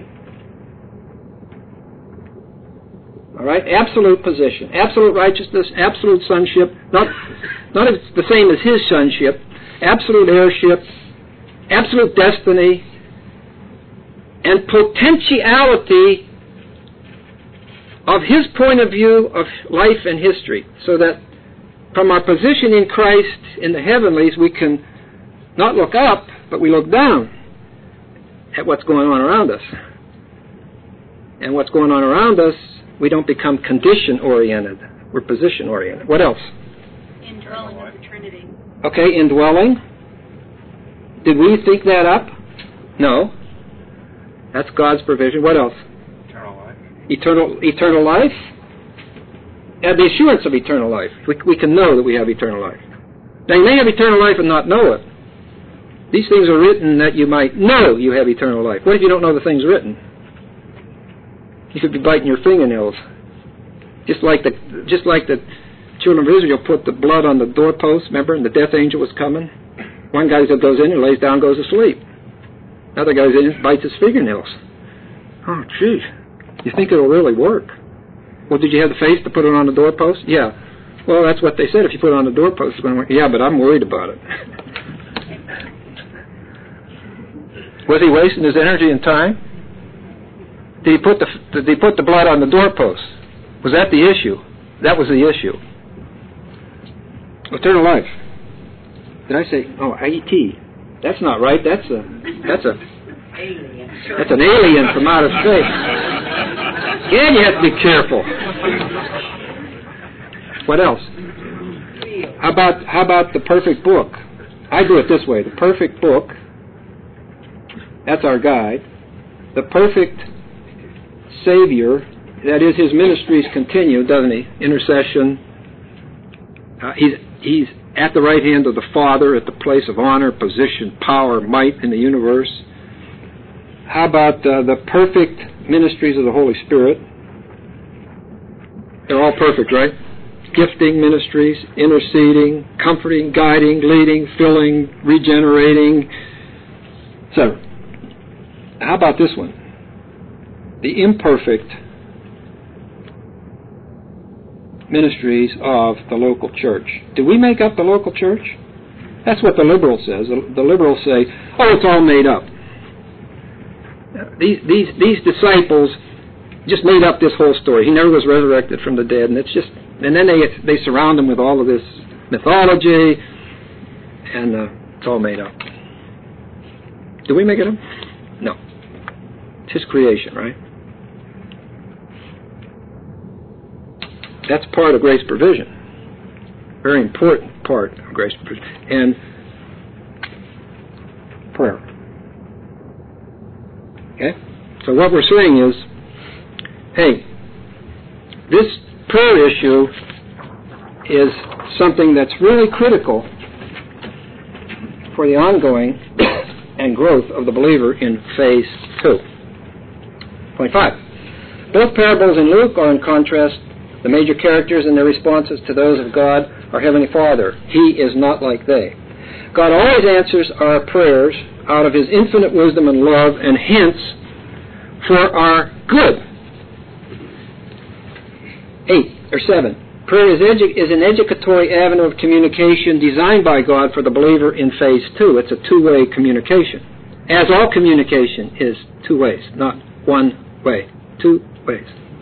All right, absolute position, absolute righteousness, absolute sonship. Not, not if it's the same as His sonship. Absolute heirship, absolute destiny, and potentiality of His point of view of life and history, so that from our position in Christ in the heavenlies, we can not look up, but we look down at what's going on around us. And what's going on around us, we don't become condition-oriented. We're position-oriented. What else? Indwelling of the Trinity. Okay, indwelling. Did we think that up? No. That's God's provision. What else? Eternal life. Eternal, eternal life? And the assurance of eternal life. We, we can know that we have eternal life. Now, you may have eternal life and not know it. These things are written that you might know you have eternal life. What if you don't know the things written? You could be biting your fingernails. Just like the just like the children of Israel put the blood on the doorpost, remember, and the death angel was coming. One guy goes in and lays down, goes to sleep. Another guy goes in and bites his fingernails. Oh, gee. You think it'll really work? Well, did you have the faith to put it on the doorpost? Yeah. Well, that's what they said. If you put it on the doorpost, it's going to work. Yeah, but I'm worried about it. Was he wasting his energy and time? Did he put the did he put the blood on the doorpost? Was that the issue? That was the issue. Eternal life. Did I say? Oh, I E T. That's not right. That's a that's a Alien. that's an alien from outer space. Again, you have to be careful. What else? How about how about the perfect book? I do it this way: the perfect book. That's our guide. The perfect Savior, that is, His ministries continue, doesn't He? Intercession. Uh, he's He's at the right hand of the Father, at the place of honor, position, power, might in the universe. How about uh, the perfect ministries of the Holy Spirit? They're all perfect, right? Gifting ministries, interceding, comforting, guiding, leading, filling, regenerating, et cetera. How about this one? The imperfect ministries of the local church. Do we make up the local church? That's what the liberal says. The, the liberals say, oh, it's all made up. These, these, these disciples just made up this whole story. He never was resurrected from the dead, and it's just, and then they they surround him with all of this mythology, and uh, it's all made up. Do we make it up? No. It's His creation, right? That's part of grace provision. Very important part of grace provision. And prayer. Okay? So what we're saying is, hey, this prayer issue is something that's really critical for the ongoing and growth of the believer in phase two. Point five. Both parables in Luke are in contrast. The major characters and their responses to those of God are Heavenly Father. He is not like they. God always answers our prayers out of His infinite wisdom and love, and hence for our good. Eight or seven. Prayer is, edu- is an educatory avenue of communication designed by God for the believer in phase two. It's a two-way communication. As all communication is two ways, not one way. Two ways.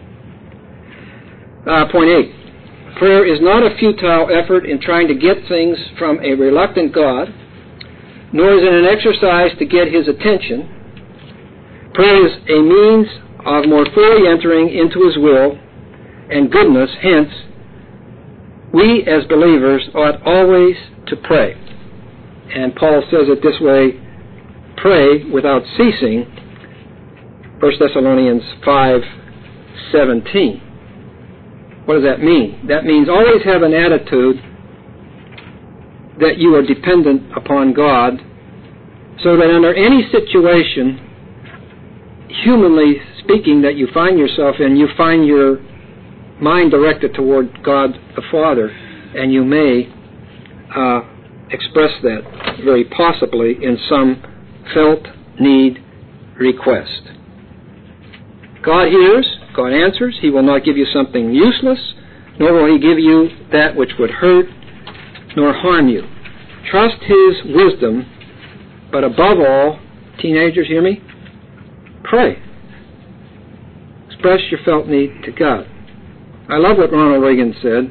Uh, point eight. Prayer is not a futile effort in trying to get things from a reluctant God, nor is it an exercise to get His attention. Prayer is a means of more fully entering into His will and goodness. Hence, we as believers ought always to pray. And Paul says it this way, pray without ceasing, First Thessalonians five seventeen. What does that mean? That means always have an attitude that you are dependent upon God, so that under any situation, humanly speaking, that you find yourself in, you find your mind directed toward God the Father, and you may uh, express that very possibly in some felt need request. God hears, God answers. He will not give you something useless, nor will He give you that which would hurt nor harm you. Trust His wisdom, but above all, teenagers, hear me? Pray. Express your felt need to God. I love what Ronald Reagan said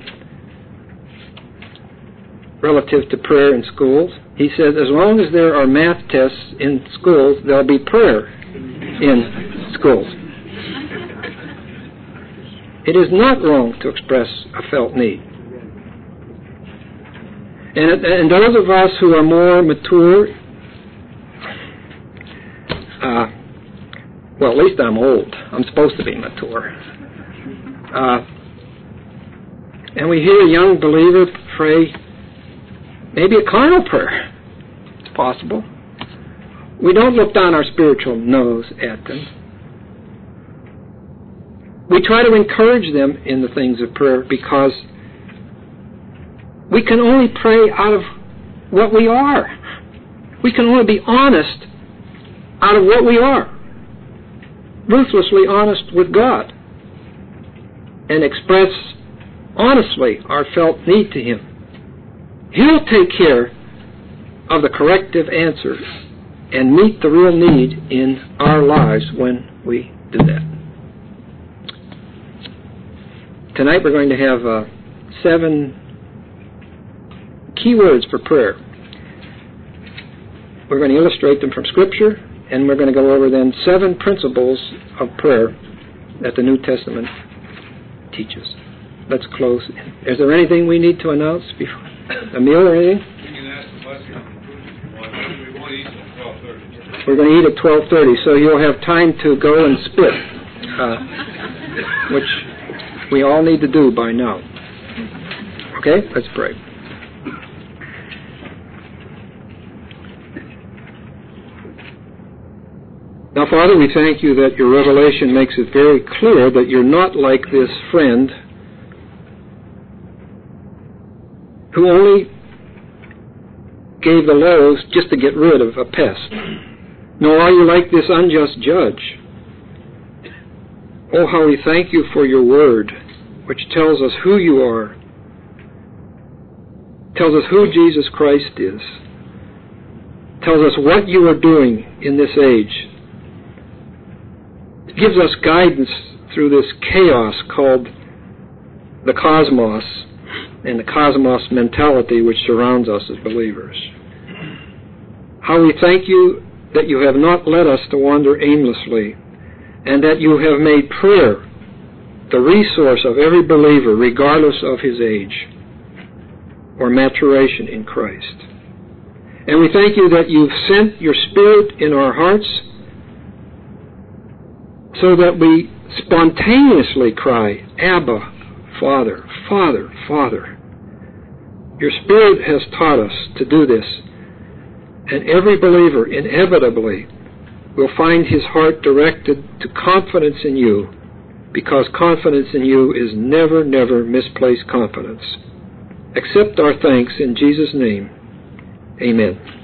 relative to prayer in schools. He says, as long as there are math tests in schools, there'll be prayer in schools. It is not wrong to express a felt need. And, and those of us who are more mature, uh, well, at least I'm old. I'm supposed to be mature. Uh, and we hear a young believer pray maybe a carnal prayer. It's possible. We don't look down our spiritual nose at them. We try to encourage them in the things of prayer, because we can only pray out of what we are. We can only be honest out of what we are. Ruthlessly honest with God. And express honestly our felt need to Him. He'll take care of the corrective answer and meet the real need in our lives when we do that. Tonight we're going to have uh, seven key words for prayer. We're going to illustrate them from Scripture, and we're going to go over then seven principles of prayer that the New Testament teaches. Let's close. Is there anything we need to announce before? Emil, or anything? We're going to eat at twelve thirty, so you'll have time to go and spit, uh, which we all need to do by now. Okay? Let's pray. Now, Father, we thank You that Your revelation makes it very clear that You're not like this friend who only gave the loaves just to get rid of a pest. Nor are You like this unjust judge. Oh, how we thank You for Your word, which tells us who You are, tells us who Jesus Christ is, tells us what You are doing in this age. It gives us guidance through this chaos called the cosmos and the cosmos mentality which surrounds us as believers. How we thank You that You have not led us to wander aimlessly, and that You have made prayer the resource of every believer, regardless of his age or maturation in Christ. And we thank You that You've sent Your Spirit in our hearts so that we spontaneously cry, Abba, Father, Father, Father. Your Spirit has taught us to do this, and every believer inevitably will find his heart directed to confidence in you, because confidence in you is never, never misplaced confidence. Accept our thanks in Jesus' name. Amen.